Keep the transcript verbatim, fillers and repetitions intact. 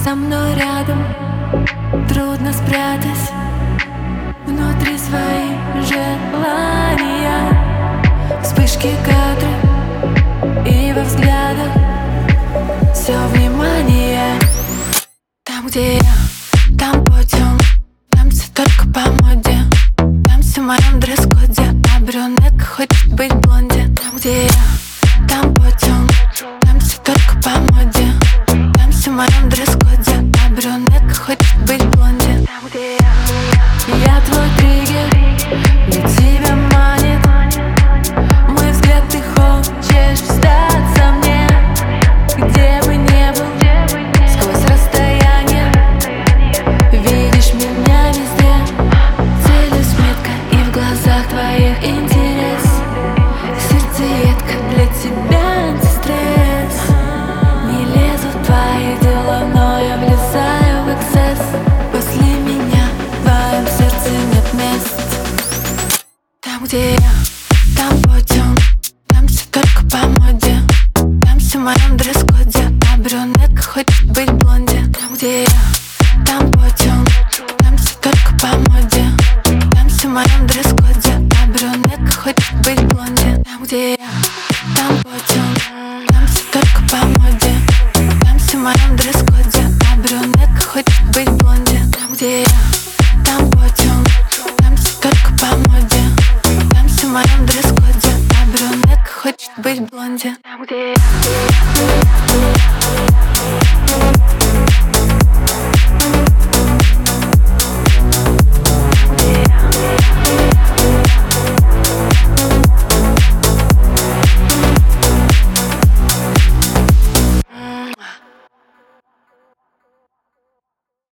со мной рядом, трудно спрятать внутри свои желания. Вспышки кадры и во взглядах все внимание. Там, где я, там подиум, там все только по моде, там все в моем дресс-коде, а брюнетка хочет быть блонди. Там, где я, там подиум, там все только по моде, там все в моем дресс-коде, а брюнетка хочет быть блонди. Там, где я, я твой триггер, ведь тебя манит мой взгляд, ты хочешь сдаться мне. Где бы не был, сквозь расстояние видишь меня везде. Целюсь метко, и в глазах твоих интерес. Сердцеедка для тебя антистресс. Не лезу в твои дела, но я влезаю в эксцесс. После меня в твоем сердце нет мест. Там, где я, там подиум, там все только по моде, там все в моем дресс-коде, а брюнетка хочет быть блонди. Там, где я, там подиум, там все только по моде, там все в моем дресс-коде, а брюнетка хочет быть блонди. Там, где я, там подиум, там все только по моде, там все в моем дресс-коде, а брюнетка хочет быть блонди. Там, где я, там подиум, там все только по моде, там все в моем дресс-коде, а брюнетка хочет быть блонди. Там, где я.